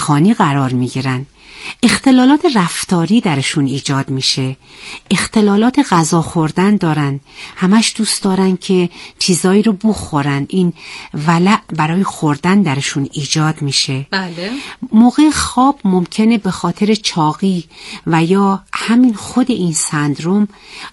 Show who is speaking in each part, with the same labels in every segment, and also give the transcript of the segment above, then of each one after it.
Speaker 1: خانی قرار میگیرن. اختلالات رفتاری درشون ایجاد میشه. اختلالات غذا خوردن دارن. همش دوست دارن که چیزایی رو بخورن. این ولع برای خوردن درشون ایجاد میشه.
Speaker 2: بله.
Speaker 1: موقع خواب ممکنه به خاطر چاقی و یا همین خود این سندروم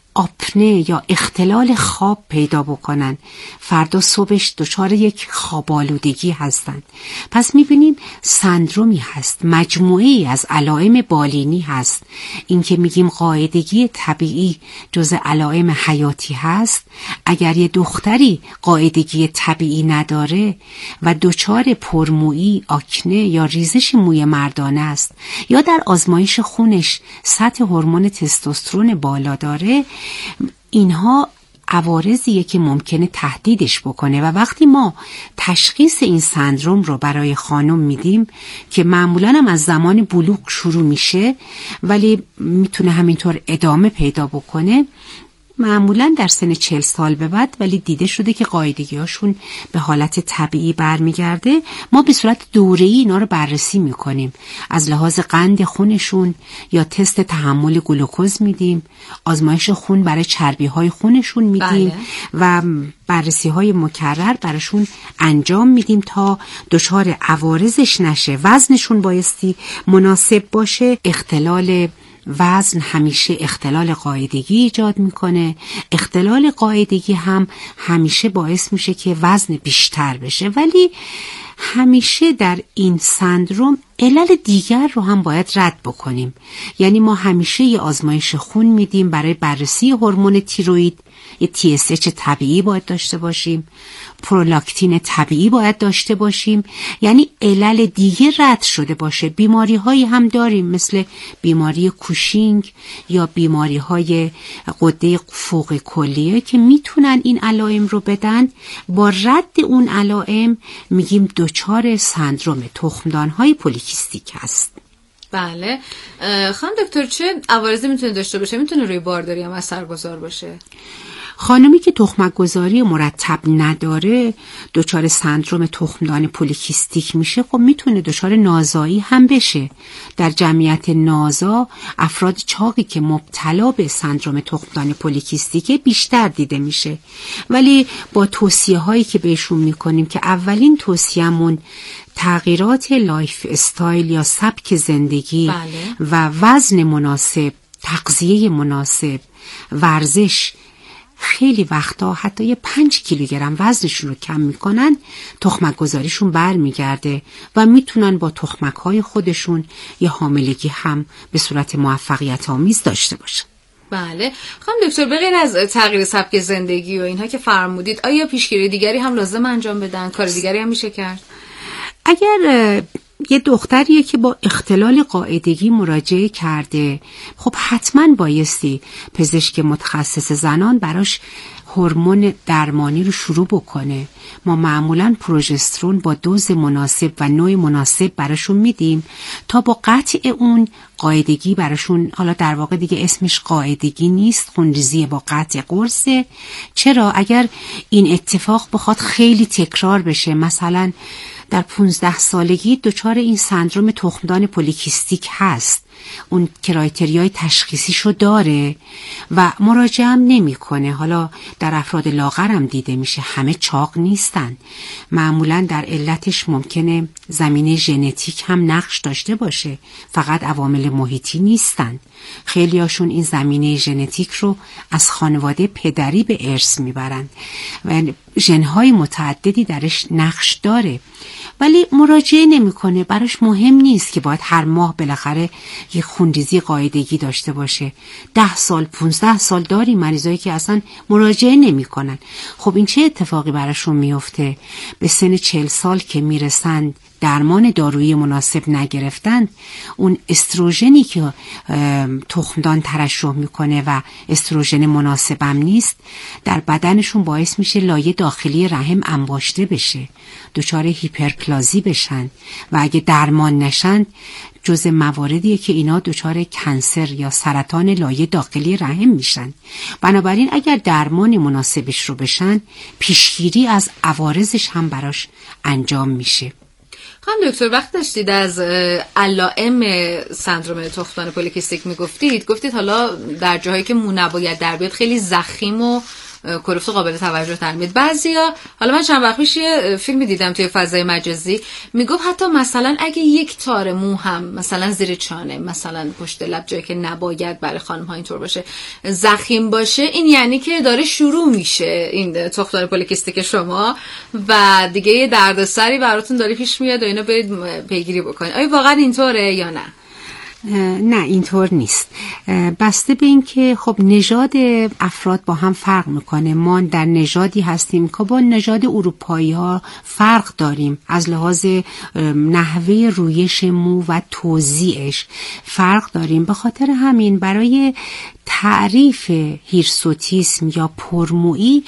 Speaker 1: آپنه یا اختلال خواب پیدا بکنن. فردا صبحش دچار یک خواب‌آلودگی هستند. پس میبینیم سندرومی هست، مجموعه‌ای از علائم بالینی هست. این که میگیم قاعدگی طبیعی جز علائم حیاتی هست. اگر یه دختری قاعدگی طبیعی نداره و دچار پرمویی، آکنه یا ریزش موی مردانه است یا در آزمایش خونش سطح هورمون تستوسترون بالا داره، اینها عوارضیه که ممکنه تهدیدش بکنه. و وقتی ما تشخیص این سندروم رو برای خانم میدیم که معمولاً هم از زمان بلوغ شروع میشه ولی میتونه همینطور ادامه پیدا بکنه، معمولاً در سن 40 سال به بعد، ولی دیده شده که قاعدگی‌هاشون به حالت طبیعی برمیگرده، ما به صورت دوره‌ای اینا رو بررسی میکنیم. از لحاظ قند خونشون یا تست تحمل گلوکوز میدیم، آزمایش خون برای چربی‌های خونشون میدیم.
Speaker 2: بله.
Speaker 1: و بررسی‌های مکرر براشون انجام میدیم تا دچار عوارضش نشه. وزنشون بایستی مناسب باشه. اختلال وزن همیشه اختلال قاعدگی ایجاد میکنه. اختلال قاعدگی هم همیشه باعث میشه که وزن بیشتر بشه. ولی همیشه در این سندروم علل دیگر رو هم باید رد بکنیم. یعنی ما همیشه یه آزمایش خون میدیم برای بررسی هورمون تیروئید. یه TSH طبیعی باید داشته باشیم، پرولاکتین طبیعی باید داشته باشیم. یعنی علل دیگه رد شده باشه. بیماری هایی هم داریم مثل بیماری کوشینگ یا بیماری های غده فوق کلیه که میتونن این علائم رو بدن. با رد اون علائم میگیم دچار سندروم تخمدان های پولیکیستیک هست.
Speaker 2: بله. خانم دکتر چه عوارضی میتونه داشته باشه؟ میتونه روی بارداری هم اثرگذار باشه؟
Speaker 1: خانمی که تخمک گذاری مرتب نداره دچار سندروم تخمدان پولیکیستیک میشه. خب میتونه دچار نازایی هم بشه. در جمعیت نازا افراد چاقی که مبتلا به سندروم تخمدان پولیکیستیک بیشتر دیده میشه. ولی با توصیه هایی که بهشون میکنیم که اولین توصیه‌مون تغییرات لایف استایل یا سبک زندگی
Speaker 2: بله.
Speaker 1: و وزن مناسب، تغذیه مناسب، ورزش، خیلی وقتا حتی 5 کیلوگرم وزنشون رو کم میکنن، تخمک گذاریشون بر میگرده و میتونن با تخمک های خودشون یه حاملگی هم به صورت موفقیت آمیز داشته باشن.
Speaker 2: بله. خانم دکتر به غیر از تغییر سبک زندگی و اینها که فرمودید، آیا پیشگیری دیگری هم لازم انجام بدن؟ کار دیگری هم میشه کرد؟
Speaker 1: اگر یه دختریه که با اختلال قاعدگی مراجعه کرده، خب حتما بایستی پزشک متخصص زنان براش هورمون درمانی رو شروع بکنه. ما معمولاً پروژسترون با دوز مناسب و نوع مناسب براشون میدیم تا با قطع اون قاعدگی براشون، حالا در واقع دیگه اسمش قاعدگی نیست، خونریزی با قطع قرصه. چرا؟ اگر این اتفاق بخواد خیلی تکرار بشه، مثلا در 15 سالگی دچار این سندروم تخمدان پولیکیستیک هست، اون کرایتریای تشخیصیشو داره و مراجعه هم نمیکنه. حالا در افراد لاغر هم دیده میشه، همه چاق نیستن. معمولا در علتش ممکنه زمینه ژنتیک هم نقش داشته باشه، فقط عوامل محیطی نیستن. خیلی هاشون این زمینه ژنتیک رو از خانواده پدری به ارث میبرن و ژن‌های متعددی درش نقش داره، ولی مراجعه نمیکنه. براش مهم نیست که باید هر ماه بالاخره یه خونریزی قاعدگی داشته باشه. 10 سال 15 سال داری مریضایی که اصلا مراجعه نمیکنن. خب این چه اتفاقی براشون میفته؟ به سن 40 سال که میرسن، درمان دارویی مناسب نگرفتن، اون استروژنی که تخمدان ترشح میکنه و استروژن مناسبم نیست، در بدنشون باعث میشه لایه داخلی رحم انباشته بشه، دچار هیپرپلازی بشن و اگه درمان نشن جز مواردیه که اینا دچار کنسر یا سرطان لایه داخلی رحم میشن. بنابراین اگر درمان مناسبش رو بشن، پیشگیری از عوارضش هم براش انجام میشه.
Speaker 2: خانم دکتر وقتی داشتید از علائم سندرم تخمدان پلیکیستیک گفتید حالا در جاهایی که مو نباید در بیاد خیلی ضخیم و کلفت قابل توجه تر میاد. بعضیا، حالا من چند وقت پیش یه فیلمی دیدم توی فضای مجازی میگفت حتی مثلا اگه یک تار مو هم مثلا زیر چانه، مثلا پشت لب، جایی که نباید برای خانم ها اینطور باشه، ضخیم باشه، این یعنی که داره شروع میشه این تخمدان پلیکیستیک شما و دیگه یه دردسری براتون داره پیش میاد و اینو برید پیگیری بکنید. آیا واقعا اینطوره یا نه؟
Speaker 1: نه اینطور نیست. بسته به این که خب نژاد افراد با هم فرق میکنه. ما در نژادی هستیم که با نژاد اروپایی ها فرق داریم، از لحاظ نحوه رویش مو و توزیعش فرق داریم. به خاطر همین برای تعریف هیرسوتیسم یا پرمویی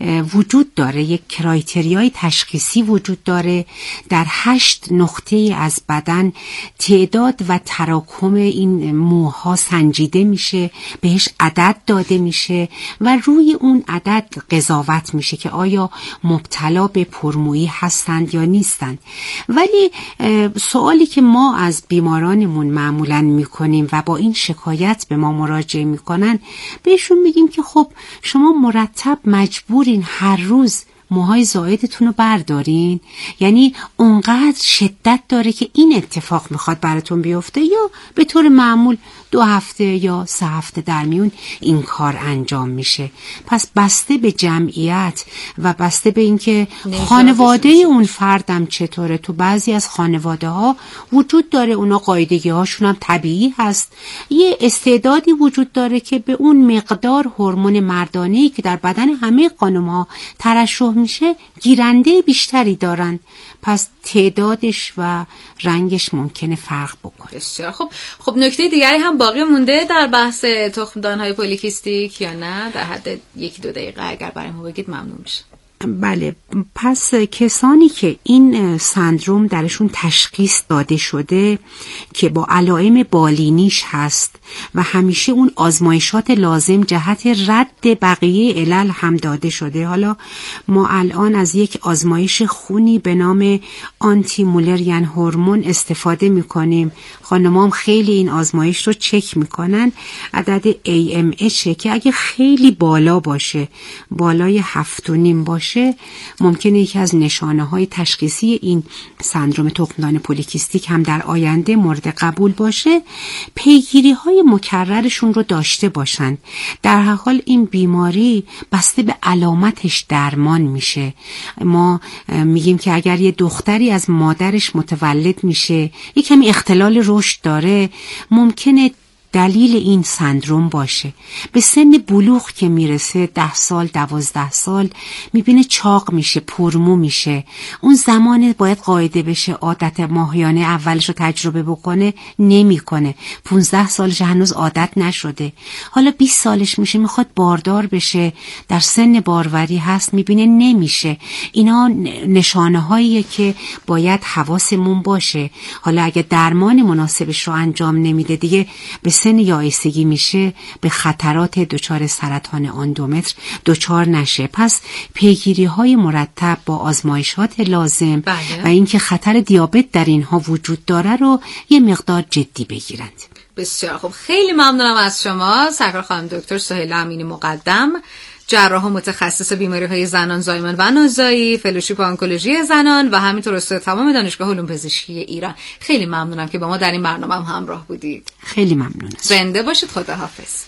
Speaker 1: وجود داره، یک کرایتریای تشخیصی وجود داره. در 8 نقطه از بدن تعداد و تراکم این موها سنجیده میشه، بهش عدد داده میشه و روی اون عدد قضاوت میشه که آیا مبتلا به پرمویی هستند یا نیستند. ولی سوالی که ما از بیمارانمون معمولاً میکنیم و با این شکایت به ما مراجعه میکنن، بهشون میگیم که خب شما مرتب مجبورین هر روز موهای زائدتون رو بردارین، یعنی اونقدر شدت داره که این اتفاق میخواد براتون بیفته، یا به طور معمول 2 هفته یا 3 هفته در میون این کار انجام میشه. پس بسته به جمعیت و بسته به اینکه خانواده اون فردم چطوره، تو بعضی از خانواده ها وجود داره اونا قاعدگی هاشون هم طبیعی هست، یه استعدادی وجود داره که به اون مقدار هورمون مردانه‌ای که در بدن همه خانم ها ترشح میشه گیرنده بیشتری دارن، پس تعدادش و رنگش ممکنه فرق بکنه.
Speaker 2: بسیار خب نکته دیگری هم باقی مونده در بحث تخمدان‌های پلیکیستیک یا نه؟ در حد 1-2 دقیقه اگر برای ما بگید ممنون میشه.
Speaker 1: بله، پس کسانی که این سندروم درشون تشخیص داده شده که با علائم بالینیش هست و همیشه اون آزمایشات لازم جهت رد بقیه علل هم داده شده. حالا ما الان از یک آزمایش خونی به نام آنتی مولریان هورمون استفاده میکنیم. خانمام خیلی این آزمایش رو چک میکنن. عدد AMH که اگه خیلی بالا باشه، بالای 7.5 باشه، ممکنه یکی از نشانه های تشخیصی این سندروم تخمدان پلیکیستیک هم در آینده مورد قبول باشه. پیگیری های مکررشون رو داشته باشند. در هر حال این بیماری بسته به علامتش درمان میشه. ما میگیم که اگر یه دختری از مادرش متولد میشه، یک کمی اختلال رشد داره، ممکنه دلیل این سندروم باشه. به سن بلوغ که میرسه 10 سال 12 سال میبینه چاق میشه، پرمو میشه. اون زمان باید قاعده بشه عادت ماهیانه اولش رو تجربه بکنه، نمیکنه. 15 سالش هنوز عادت نشده. حالا 20 سالش میشه میخواد باردار بشه، در سن باروری هست، میبینه نمیشه. اینا نشانه هاییه که باید حواسمون باشه. حالا اگه درمان مناسبش رو انجام نمیده، دیگه به سن یائسگی میشه، به خطرات دچار سرطان اندومتر دچار نشه. پس پیگیری های مرتب با آزمایشات لازم و اینکه خطر دیابت در اینها وجود داره رو یه مقدار جدی بگیرند.
Speaker 2: بسیار خب، خیلی ممنونم از شما سرکار خانم دکتر سهیلا امینی مقدم، جراح و متخصص بیماری‌های زنان زایمان و نازایی، فلوشیپ آنکولوژی زنان و همینطور استاد تمام دانشگاه علوم پزشکی ایران. خیلی ممنونم که با ما در این برنامه هم همراه بودید.
Speaker 1: خیلی ممنونم.
Speaker 2: زنده باشید. خداحافظ.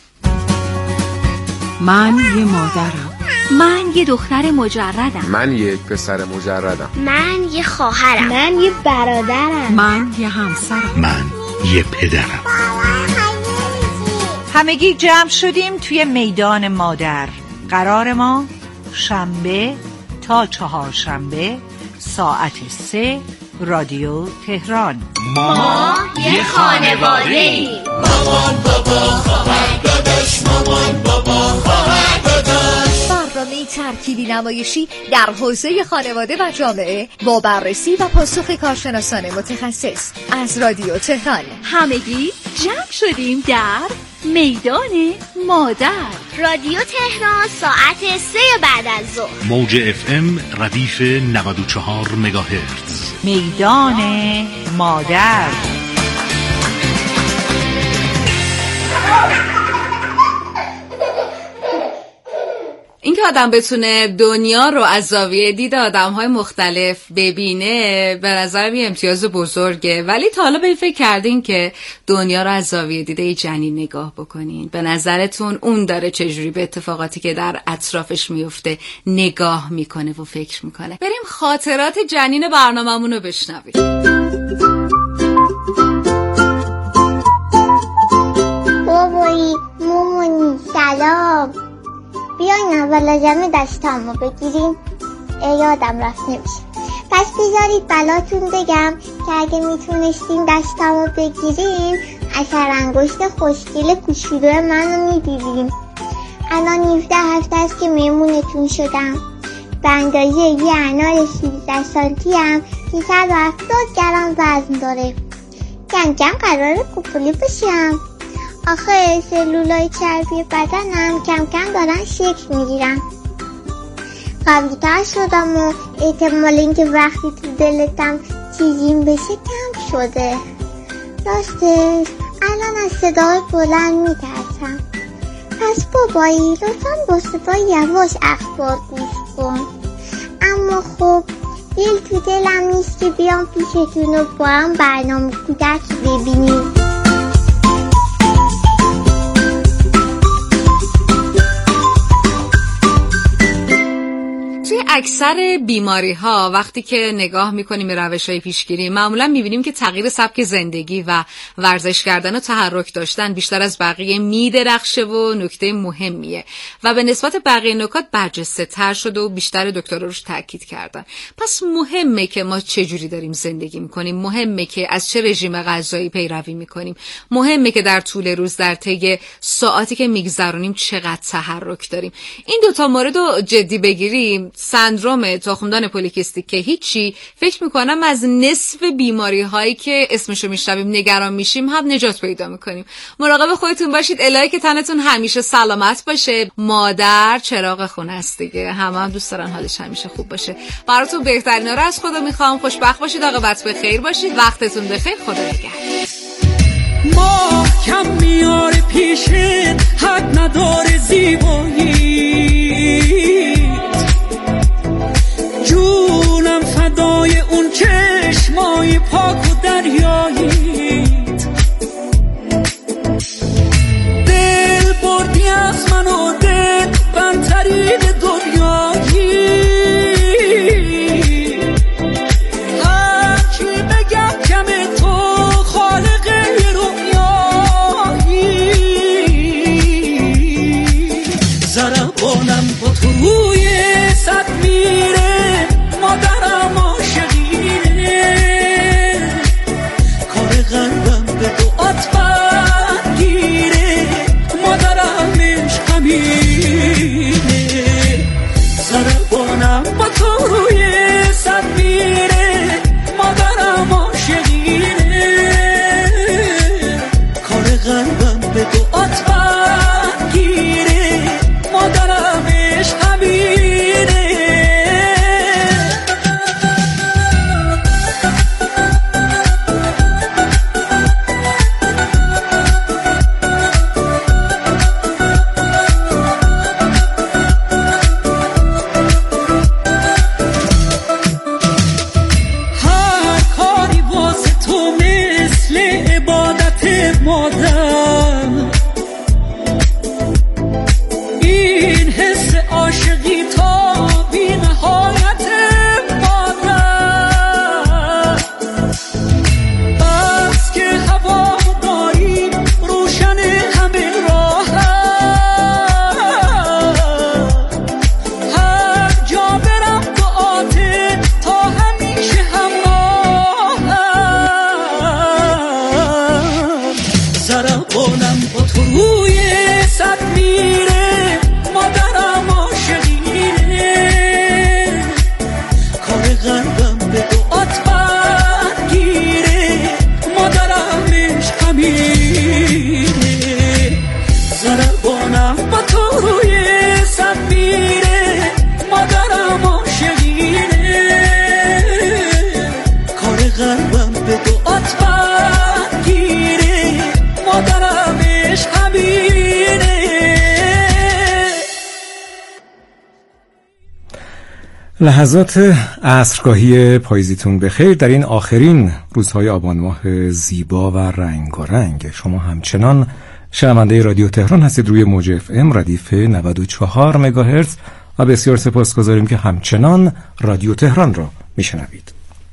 Speaker 3: من یه مادرم.
Speaker 4: من یه دختر مجردم.
Speaker 5: من یک پسر مجردم.
Speaker 6: من یه خواهرم.
Speaker 7: من یه برادرم.
Speaker 3: من یه همسرم.
Speaker 8: من یه پدرم.
Speaker 9: همگی جمع شدیم توی میدان مادر. قرار ما شنبه تا 4 شنبه ساعت 3 رادیو تهران.
Speaker 6: ما یه خانواده‌ایم.
Speaker 10: مامان بابا خواهر داداش، مامان بابا خواهر داداش.
Speaker 4: برنامه ترکیبی نمایشی در حوزه خانواده و جامعه با بررسی و پاسخ کارشناسان متخصص از رادیو تهران. همگی جمع شدیم در
Speaker 3: میدان مادر.
Speaker 6: رادیو تهران ساعت 3 بعد از ظهر.
Speaker 8: موج FM ردیف 94 مگاهرتز.
Speaker 9: میدان مادر.
Speaker 2: اینکه آدم بتونه دنیا رو از زاویه دید آدم‌های مختلف ببینه به نظر یه امتیاز بزرگه. ولی تا حالا به فکر کردین که دنیا رو از زاویه دید یه جنین نگاه بکنین؟ به نظرتون اون داره چجوری به اتفاقاتی که در اطرافش میفته نگاه میکنه و فکر میکنه؟ بریم خاطرات جنین برنامه‌مون رو بشنویم.
Speaker 7: بابایی، مامانی، سلام. بیاین اول از همه دستامو بگیریم. یادم رفت نمیشه. پس بذارید بلاتون بگم که اگه میتونستین دستامو بگیرین اثر انگشت خوشگل کوچولو منو میدیدین. الان 17 هفته است که مهمونتون شدم. به اندازه یه انار 13 سانتی هم 370 گرم وزن داره. کم قراره کوپولی بشم. آخه سلولای چربی بدنم کم کم دارن شکل میگیرن. قوی‌تر شدم و احتمال اینکه وقتی تو دلتم چیزیم بشه کم شده. راستش الان از صدای بلند میترسم. پس بابایی لطفاً با صدای یواش اخبار گوش کن. اما خب دل تو دلم نیست که بیام پیشتون و با هم برنامه کودک ببینیم.
Speaker 2: اکثر بیماری ها وقتی که نگاه میکنیم به روش های پیشگیری معمولا میبینیم که تغییر سبک زندگی و ورزش کردن و تحرک داشتن بیشتر از بقیه میدرخشه و نکته مهمیه و به نسبت بقیه نکات برجسته تر شده و بیشتر دکترها روش تاکید کردن. پس مهمه که ما چجوری داریم زندگی میکنیم، مهمه که از چه رژیم غذایی پیروی میکنیم، مهمه که در طول روز در طی ساعاتی که میگذرونیم چقدر تحرک داریم. این دوتا مورد رو جدی بگیریم سندروم تخمدان پلیکیستیک که هیچی، فکر میکنم از نصف بیماری هایی که اسمشو میشنویم نگران میشیم هم نجات پیدا میکنیم. مراقب خودتون باشید. الهی که تنتون همیشه سلامت باشه. مادر چراغ خونه است دیگه، هم دوست دارن حالش همیشه خوب باشه. براتون بهترینا رو از خدا میخوام. خوشبخت باشید، عاقبت به خیر باشید، وقتتون بخیر، خدا نگهدار.
Speaker 10: ما کم میاره پیشت حد نداره زیبایی، جونم فدای اون چشمای پاک و دریاییت. دل بردی از من و دل بندترین دنیایی، هرچی بگم کم تو خالق رویایی. ضربانم با تو روی صد میره، مادرم عاشقینه، کار قلبم به دعات بگیره، مادرم عشقمینه. ضربانم با تو روی صد میره، مادرم عاشقینه، کار قلبم به دعات بگیره، مادرم عشقمینه.
Speaker 11: لحظات عصرگاهی پاییزیتون بخیر. در این آخرین روزهای آبان ماه زیبا و رنگ شما همچنان شنونده رادیو تهران هستید روی موج اف ام ردیف 94 مگاهرتز و بسیار سپاسگزاریم که همچنان رادیو تهران را میشنوید.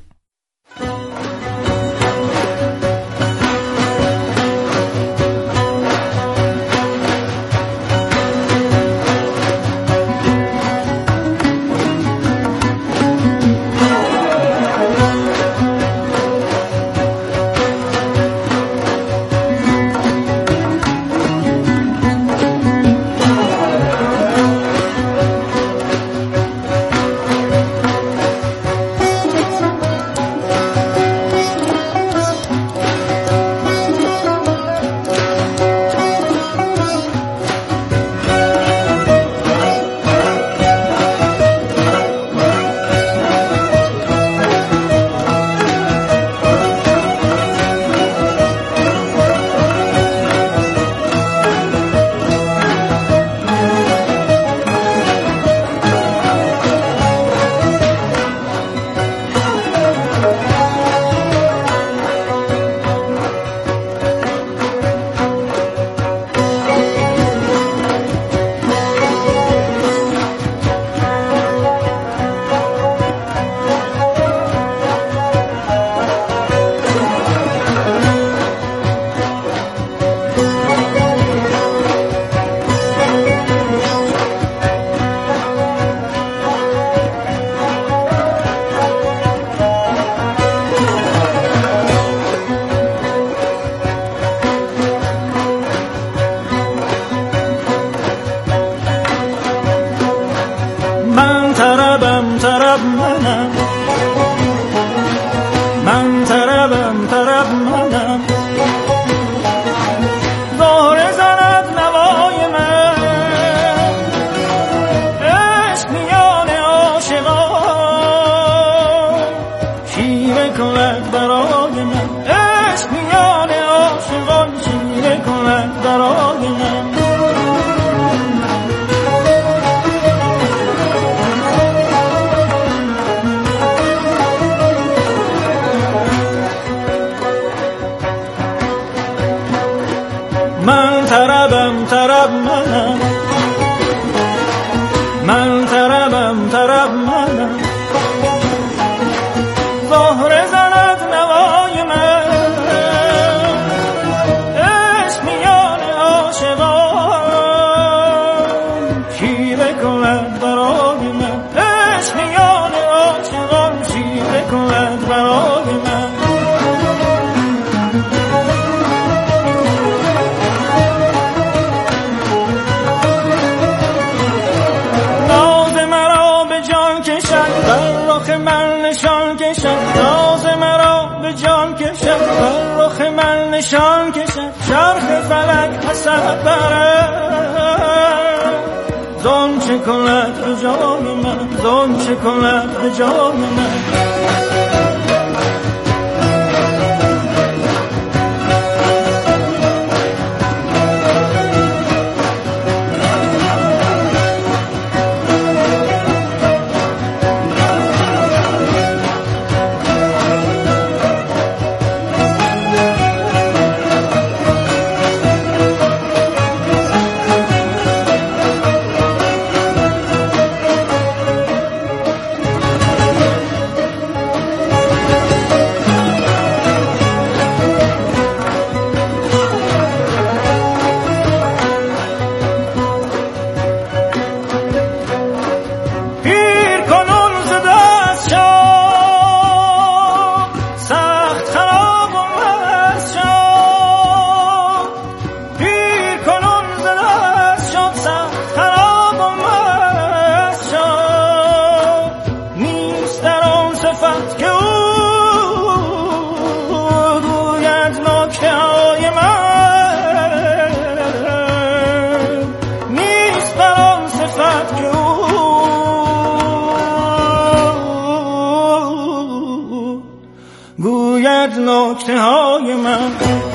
Speaker 12: گوید نکته های من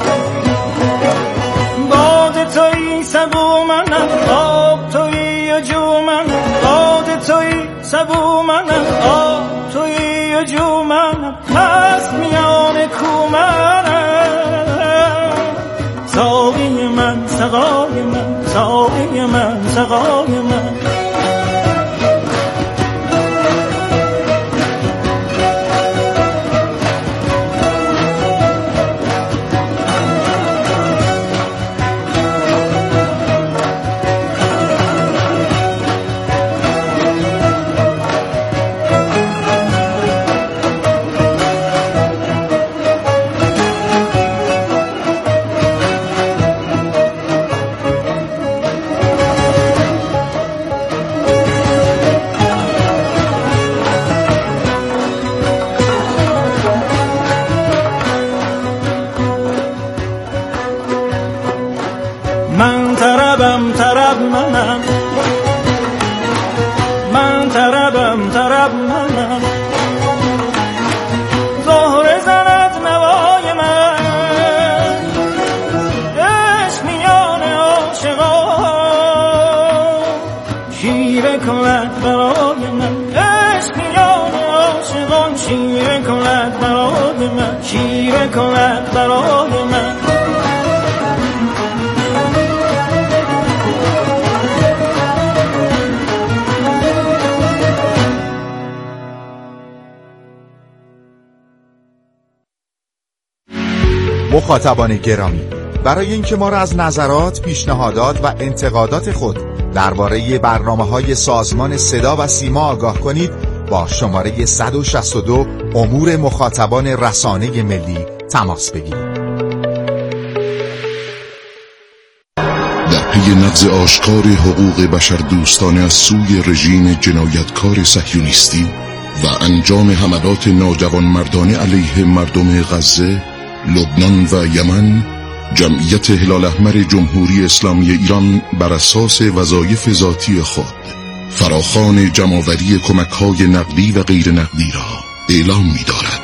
Speaker 12: باد تویی سبو منم آب تویی و جو منم باد تویی سبو منم سقای من. من طربم طرب منم، من طربم طرب منم، زهره زند نوای من، عشق میان عاشقان شیوه کند برای من، عشق میان عاشقان شیوه کند برای من، شیوه کند برای من.
Speaker 13: مخاطبان گرامی، برای اینکه ما را از نظرات، پیشنهادات و انتقادات خود درباره برنامه‌های سازمان صدا و سیما آگاه کنید، با شماره 162 امور مخاطبان رسانه ملی تماس بگیرید.
Speaker 14: در پی نقض آشکار حقوق بشردوستانه از سوی رژیم جنایتکار صهیونیستی و انجام حملات ناجوانمردانه علیه مردم غزه، لبنان و یمن، جمعیت هلال احمر جمهوری اسلامی ایران بر اساس وظایف ذاتی خود فراخوان جمع‌آوری کمک‌های نقدی و غیر نقدی را اعلام می‌دارد.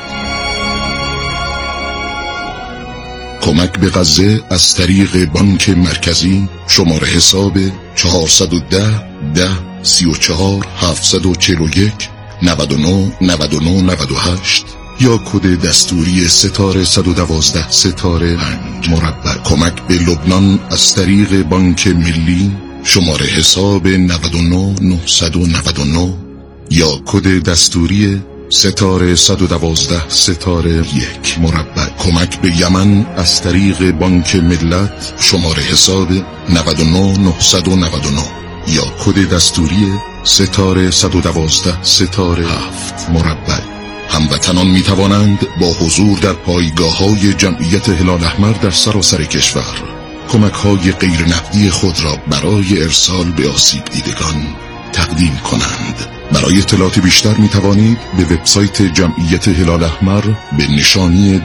Speaker 14: کمک به غزه از طریق بانک مرکزی شماره حساب 410 10 34 741 99 99 98 یا کد دستوری ستاره 112 ستاره 5 مربع. کمک به لبنان از طریق بانک ملی شماره حساب 99 999 یا کد دستوری ستاره 112 ستاره 1 مربع. کمک به یمن از طریق بانک ملت شماره حساب 99 999 یا کد دستوری ستاره 112 ستاره 7 مربع. هموطنان می توانند با حضور در پایگاه‌های جمعیت هلال احمر در سراسر کشور کمک‌های غیر نقدی خود را برای ارسال به آسیب دیدگان تقدیم کنند. برای اطلاعات بیشتر می توانید به وبسایت جمعیت هلال احمر به نشانی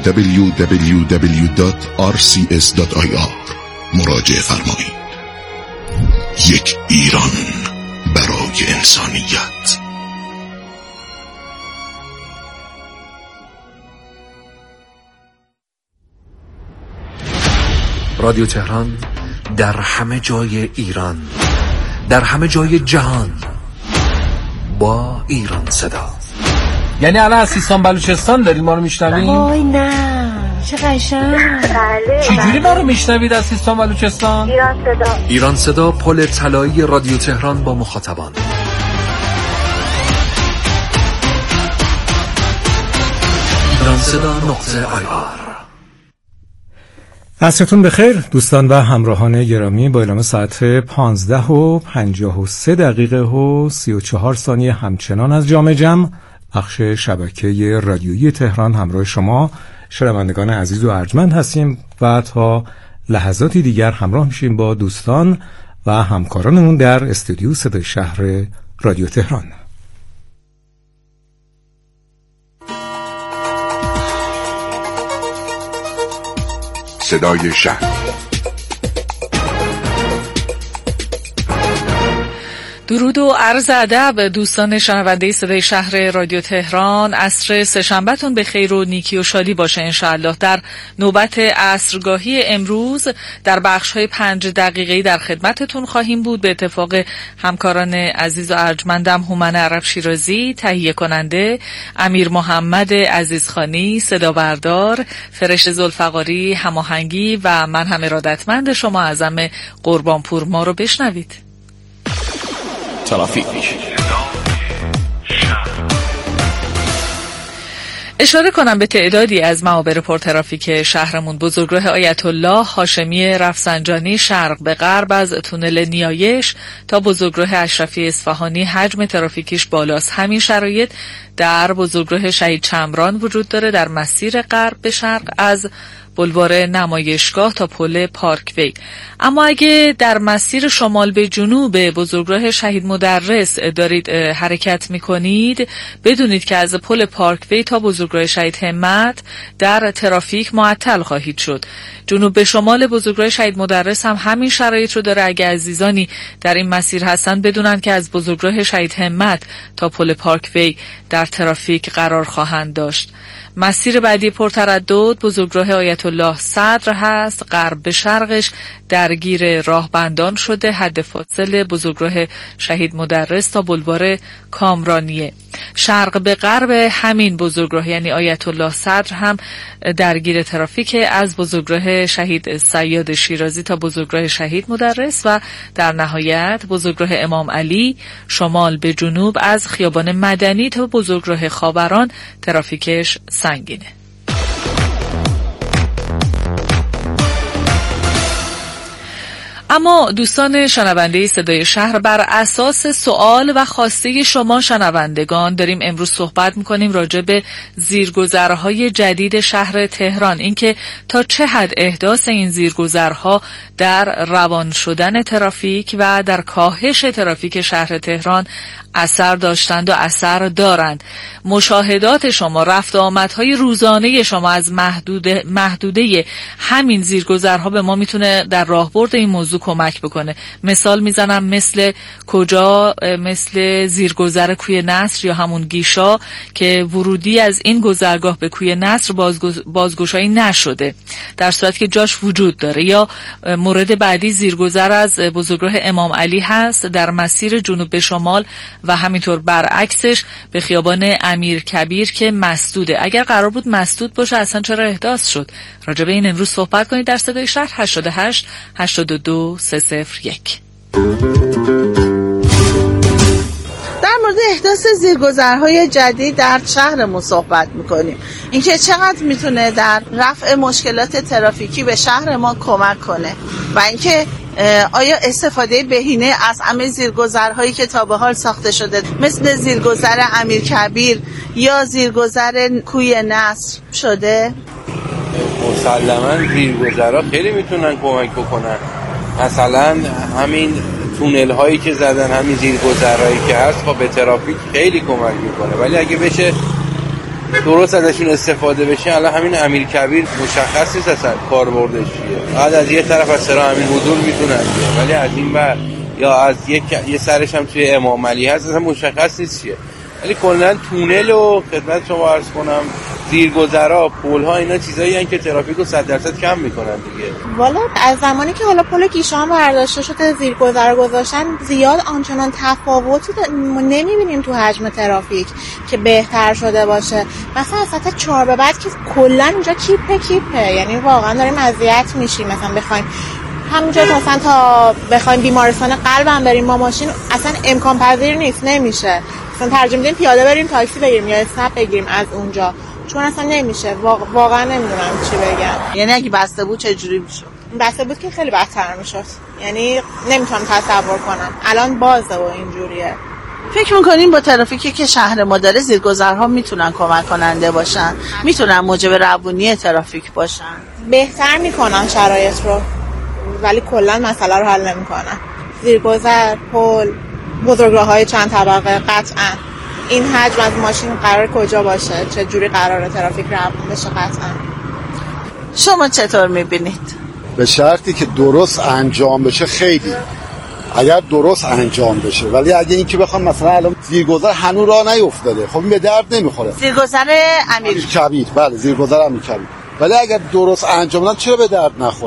Speaker 14: www.rcs.ir مراجعه فرمایید. یک ایران برای انسانیت.
Speaker 15: رادیو تهران در همه جای ایران، در همه جای جهان، با ایران صدا.
Speaker 16: یعنی الان از سیستان بلوچستان دارید ما رو میشنوید؟
Speaker 17: وای نه چه قشنگ.
Speaker 16: چجوری ما رو میشنوید از سیستان بلوچستان؟
Speaker 6: ایران صدا.
Speaker 15: ایران صدا، پل طلایی رادیو تهران با مخاطبان. ایرانصدا.ir.
Speaker 11: عصرتون بخیر دوستان و همراهان گرامی. با اعلام ساعت 15:53 و 34 ثانیه همچنان از جام جم بخش شبکه رادیویی تهران همراه شما شنوندگان عزیز و ارجمند هستیم و تا لحظاتی دیگر همراه میشیم با دوستان و همکارانمون در استودیو صدای شهر رادیو تهران.
Speaker 14: صدای شهر.
Speaker 18: درود و عرض ادب دوستان شنونده صدای شهر رادیو تهران. عصر سه‌شنبه‌تون به خیر و نیکی و شادی باشه انشاءالله. در نوبت عصرگاهی امروز در بخش‌های 5 دقیقه‌ای در خدمتتون خواهیم بود به اتفاق همکاران عزیز و ارجمندم هومن عرب شیرازی تهیه کننده، امیر محمد عزیزخانی صدا بردار، فرشته ذوالفقاری هماهنگی و من هم ارادتمند شما اعظم قربانپور. ما رو بشنوید.
Speaker 19: ترافیک.
Speaker 18: اشاره کنم به تعدادی از معابر پرترافیک شهرمون. بزرگراه آیت الله هاشمی رفسنجانی شرق به غرب از تونل نیایش تا بزرگراه اشرفی اصفهانی حجم ترافیکیش بالاست. همین شرایط در بزرگراه شهید چمران وجود داره، در مسیر غرب به شرق از بلوار نمایشگاه تا پل پارکوی. اما اگه در مسیر شمال به جنوب بزرگراه شهید مدرس دارید حرکت میکنید، بدونید که از پل پارکوی تا بزرگراه شهید همت در ترافیک معطل خواهید شد. جنوب به شمال بزرگراه شهید مدرس هم همین شرایط رو داره. اگه عزیزانی در این مسیر هستن بدونن که از بزرگراه شهید همت تا پل پارکوی در ترافیک قرار خواهند داشت. مسیر بعدی پرتردد بزرگراه آیت الله صدر هست. غرب به شرقش درگیر راهبندان شده. حد فاصل بزرگراه شهید مدرس تا بلوار کامرانیه. شرق به غرب همین بزرگراه یعنی آیت الله صدر هم درگیر ترافیک از بزرگراه شهید سیاد شیرازی تا بزرگراه شهید مدرس و در نهایت بزرگراه امام علی شمال به جنوب از خیابان مدنی تا بزرگراه خاوران ترافیکش سنگینه. اما دوستان شنونده صدای شهر، بر اساس سوال و خواسته شما شنوندگان داریم امروز صحبت میکنیم راجع به زیرگذرهای جدید شهر تهران. اینکه تا چه حد احداث این زیرگذرها در روان شدن ترافیک و در کاهش ترافیک شهر تهران اثر داشتند و اثر دارند. مشاهدات شما، رفت آمدهای روزانه شما از محدوده همین زیرگذرها به ما میتونه در راهبرد این موضوع کمک بکنه. مثال میزنم مثل کجا؟ مثل زیرگذر کوی نصر یا همون گیشا که ورودی از این گذرگاه به کوی نصر بازگشایی نشده در صورتی که جاش وجود داره. یا مورد بعدی زیرگذر از بزرگراه امام علی هست در مسیر جنوب به شمال و همینطور برعکسش به خیابان امیر کبیر که مسدوده. اگر قرار بود مسدود باشه اصلا چرا احداث شد؟ راجع به این امروز صحبت کنید در صدای شهر. 88 82 301.
Speaker 20: در مورد احداث زیرگذرهای جدید در شهرمون صحبت میکنیم. اینکه چقدر میتونه در رفع مشکلات ترافیکی به شهر ما کمک کنه و اینکه آیا استفاده بهینه از همه زیرگذرهایی که تا به حال ساخته شده مثل زیرگذر امیرکبیر یا زیرگذر کوی نصر شده؟
Speaker 21: مسلماً زیرگذرها خیلی میتونن کمک بکنن. مثلا همین تونل هایی که زدن، همین زیرگذرهایی که هست خب به ترافیک خیلی کمک میکنه، ولی اگه بشه درست ازشون استفاده بشه. الان همین امیرکبیر مشخص نیست اصلا کاربردش چیه. بعد از یه طرف از سرا همین حضور میتونن بیان، ولی از این بر یا از یه سرش هم توی امام علی هست اصلا مشخص نیست چیه. ولی کلا تونل و خدمت شما عرض کنم زیرگذرها، پل‌ها، اینا چیزایی هستن که ترافیک رو 100% کم میکنن دیگه.
Speaker 22: والا از زمانی که حالا پل گیشان برداشته شده زیرگذر گذاشتن زیاد آنچنان تفاوتی نمیبینیم تو حجم ترافیک که بهتر شده باشه. مثلا از ساعت 4 به بعد که کلا اونجا کیپه، یعنی واقعا داریم اذیت میشیم. مثلا بخوایم همونجا مثلا تا بخوایم بیمارستان قلبم بریم با ماشین اصلا امکان پذیر نیست، نمیشه. مثلا ترجمه بدیم پیاده بریم تاکسی بگیریم یا اسنپ بگیریم از اونجا، چون اصلا نمیشه. واقعا نمیدونم چی بگم.
Speaker 20: یعنی اگه بسته بود چه جوری میشد؟
Speaker 22: بسته بود که خیلی بدتر میشد. یعنی نمیتونم تصور کنم. الان بازه و اینجوریه.
Speaker 20: فکر میکنین با ترافیکی که شهر ما داره زیرگذرها میتونن کمک کننده باشن؟ میتونن موجب روونی ترافیک باشن؟
Speaker 22: بهتر میکنن شرایط رو، ولی کلا مسئله رو حل نمیکنن. زیرگذر، پل، بزرگراه‌های چند طبقه، قطعا این حجم از ماشین قرار کجا باشه؟ چه جوری قراره ترافیک روون بشه؟ قطعا.
Speaker 20: شما چطور میبینید؟
Speaker 23: به شرطی که درست انجام بشه. خیلی اگر درست انجام بشه، ولی اگه این که بخوام مثلا الان زیرگذر هنوز راه نیفتاده، خب این به درد نمیخوره.
Speaker 20: زیرگذر امیرکبیر،
Speaker 23: بله زیرگذر امیرکبیر، ولی اگر درست انجام بدن چرا به درد نخوره؟